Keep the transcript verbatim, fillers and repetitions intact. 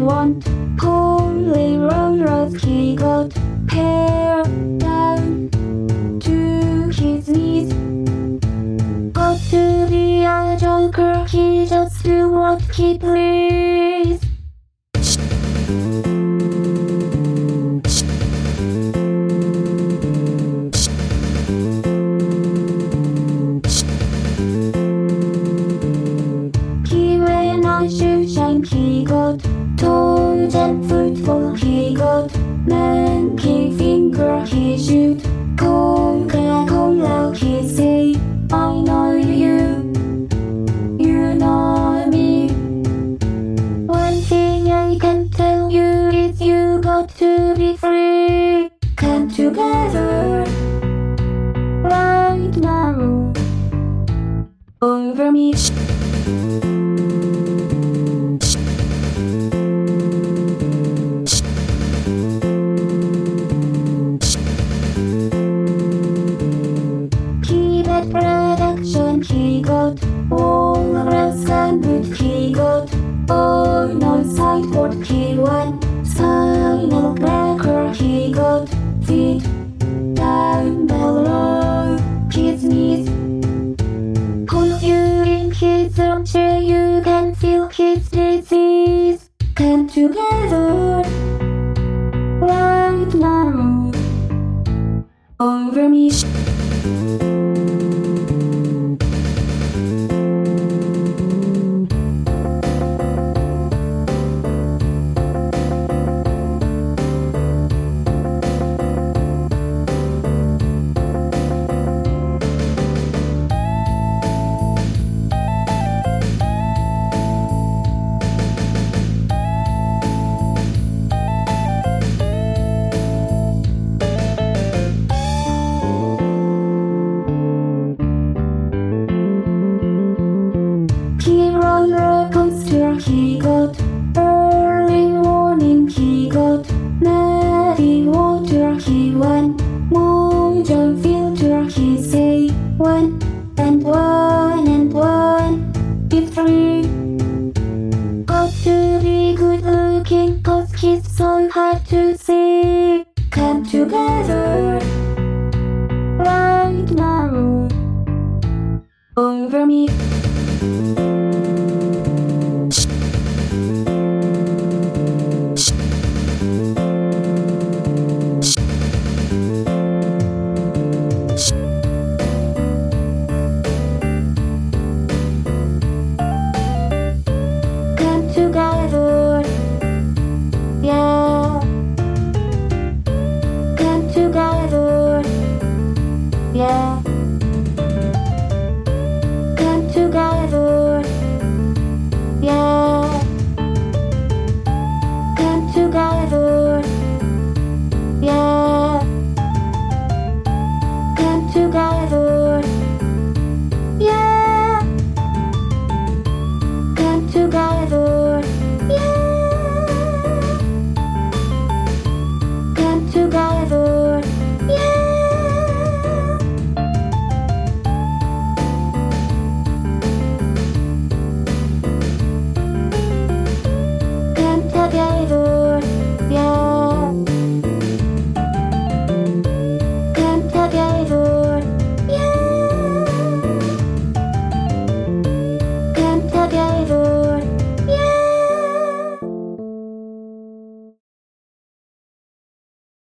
want. Holy rollers, he got hair down to his knees. Got to be a joker, he just do what he please. He ran on shoe shine, he got toes and football, he got monkey finger, he shoot Coca-Cola, he say, I know you, you know me. One thing I can tell you is you got to be free. Come together right now over me. Production, he got all brass and boot, he got all non-sideboard, he won final cracker, he got feet down below his knees. Hold you in his armchair, you can feel his disease. Come together right now over me. He roller coaster, he